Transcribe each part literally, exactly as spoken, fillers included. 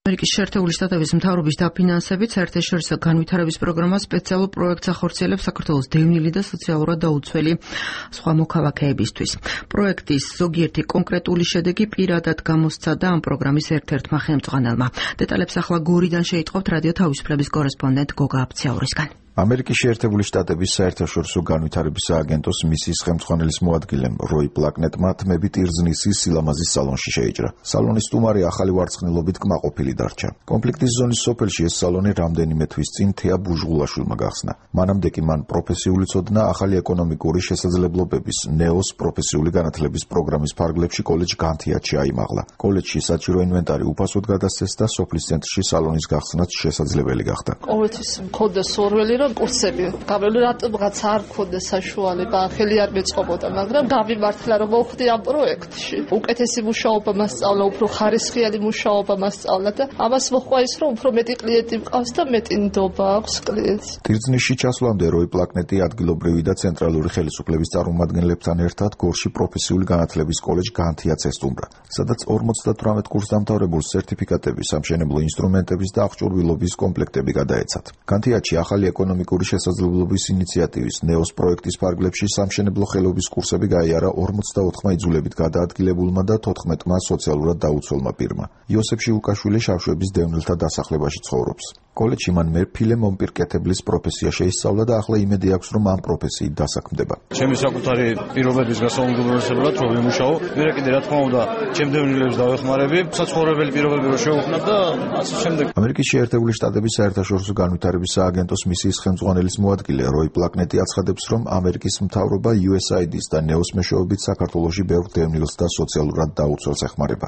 ამერიკის შეერთებული შტატების მთავრობის დაფინანსებით საერთაშორისო განვითარების პროგრამა სპეციალურ პროექტს ახორციელებს საქართველოს დევნილი და სოციალურად დაუცველი სხვა მოქალაქეებისთვის. პროექტის ზოგიერთი კონკრეტული შედეგი პირადად გამოსცადა ამ პროგრამის ერთ-ერთმა ხელმძღვანელმა. დეტალებს ახლა გორიდან შეიტყობთ რადიო თავისუფლების კორესპონდენტ გოგა აბციაურისგან. ამერიკის შეერთებული შტატების საერთაშორისო განვითარების სააგენტოს მისიის ხელმძღვანელის მოადგილემ როი პლაკნეტმა თმებით ირზნისის სილამაზის სალონში შეიჭრა. სალონის სტუმარი ახალი ვარცხნილობით კმაყოფილი დარჩა. კონფლიქტის ზონის სოფელში ეს სალონი რამდენიმე თვის წინ თეა ბუჟღულაშვილმა გახსნა. მანამდე კი მან პროფესიული ცოდნა ახალი ეკონომიკური შესაძლებლობების ნეოს პროფესიული განათლების პროგრამის ფარგლებში კოლეჯ განთიათში აიმაღლა. კოლეჯში საჭირო ინვენტარი უფასოდ გადასცეს და სოფლის ცენტრში სალონის გახსნაც შესაძლებელი გახდა. ყოველთვის მქონდა სურვილი კურსები გაველი რატომღაც არ მქონდა საშუალება ხელი არ მეწყობოდა მაგრამ გავიმართლა რომ მოვხდი ამ პროექტში უკეთესი მუშაობა მასწავლა უფრო ხარისხიანი მუშაობა მასწავლა და ამას მოხდა ის რომ უფრო მეტი კლიენტი მყავს და მეტი ნდობა აქვს კლიენტს. ტირზნისში ჩასვლამდე როი პლაკნეტი ადგილობრივი და ცენტრალური ხელისუფლების წარმომადგენლებთან ერთად გორში პროფესიული განათლების კოლეჯ განთიათს ესტუმრა, სადაც ორმოცდათვრამეტ კურსდამთავრებულს სერტიფიკატები, სამშენებლო ინსტრუმენტების და აღჭურვილობის კომპლექტები გადაეცათ. განთიათში ახალი ეკონომიკური შესაძლებლობის ინიციატივის ნეოს პროექტის ფარგლებში სამშენებლო ხელობის კურსები გაიარა ორმოცდაოთხმა იძულებით გადაადგილებულმა და თოთხმეტმა სოციალურად დაუცველმა პირმა. იოსებ შიუკაშვილი შავშვების დევნილთა დასახლებაში ცხოვრობს. კოლეჯში მან მერფილე მომპირკეთებლის პროფესია შეისწავლა და ახლა იმედი აქვს რომ ამ პროფესიით დასაქმდება. ჩემი საკუთარი პირობების გასაუმჯობესებლად რომ ვიმუშაო, მერე კიდე რა თქმა უნდა, ჩემ დევნილებს დავეხმარები, საცხოვრებელი პირობები რომ შევუქმნათ და ასე შემდეგ. ამერიკის შეერთებული შტატების საერთაშორისო განვითარების სააგენტოს მისიის ხელმძღვანელის მოადგილე როი პლაკნეტი აცხადებს, რომ ამერიკის მთავრობა იუ ეს აი დი-ს და ნეოს მეშვეობით საქართველოში ბევრ დევნილს და სოციალურად დაუცველს ეხმარება.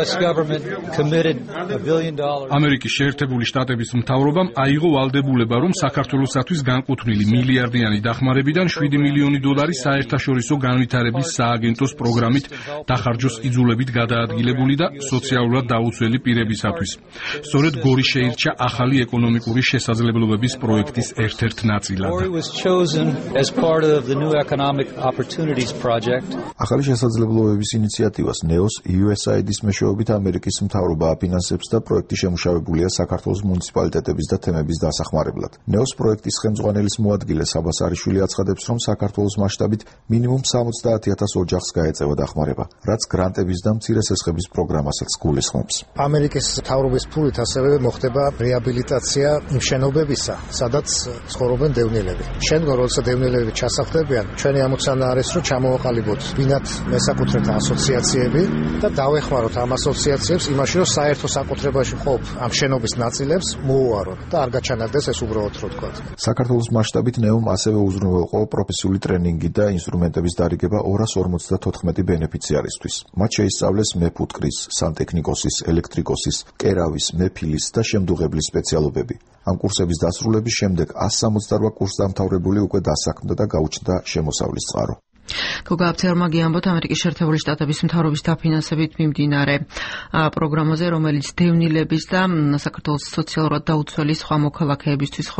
ამერიკის შეერთებული შტატების მთავრობამ აიღო ვალდებულება, რომ საქართველოსათვის განკუთვნილი მილიარდიანი დახმარებიდან შვიდი მილიონი დოლარი საერთაშორისო განვითარების სააგენტოს პროგრამით დახარჯოს იძულებით გადაადგილებული და სოციალურად დაუცველი პირებისათვის. სწორედ გორი შეირჩა ახალი ეკონომიკური შესაძლებლობების პროექტის ერთ-ერთ ნაწილად. ახალი შესაძლებლობების ინიციატივას ნეოს იუ ეს აი დი-ს მეშვეობით ამერიკის მთავრობა აფინანსებს და პროექტი შემუშავებულია საქართველოს მუნიციპალიტეტების და თემების დასახმარებლად. ნეოს პროექტის ხელმძღვანელის მოადგილე საბას არიშვილი აცხადებს, რომ საქართველოს მასშტაბით მინიმუმ სამოცდაათი ათას ოჯახს გაეწევა დახმარება, რაც გრანტების და მცირე სესხების პროგრამასაც გულისხმობს. ამერიკის მთავრობის ფულით ასევე მოხდება რეაბილიტაცია იმ შენობებისა, სადაც ცხოვრობენ დევნილები. შემდგომ როცა დევნილები ჩასახდებიან, ჩვენი ამოცანა არის, რომ ჩამოვაყალიბოთ ბინათ მესაკუთრეთა ასოციაციები და დავეხმაროთ ამ ასოციაციებს იმაში, რომ საერთო საკუთრებაში ყოფ ამ შენობის ნაწილებს მოუაროთ და არ გაჩანაგდეს ეს უბრალოდ რო თქვა. საქართველოს მასშტაბით ნეომ ასევე უზრუნველყო პროფესიული ტრენინგი და ინსტრუმენტების დარიგება ორას ორმოცდათოთხმეტი ბენეფიციარისთვის. მათ შეისწავლეს მეფუტკრის, სანტექნიკოსის, ელექტრიკოსის, კერავის, მეფილის და შემდუღებლის სპეციალობები. ამ კურსების დასრულების შემდეგ ასი სამოცდარვა კურსდამთავრებული უკვე დასაქმდა და გაუჩნდა შემოსავლის წყარო. გოგა აბციაურმა გიამბოთ ამერიკის შეერთებული შტატების მთავრობის დაფინანსებით მიმდინარე პროგრამაზე, რომელიც დევნილების და საქართველოს სოციალურად დაუცველი სხვა მოქალაქეებისთვის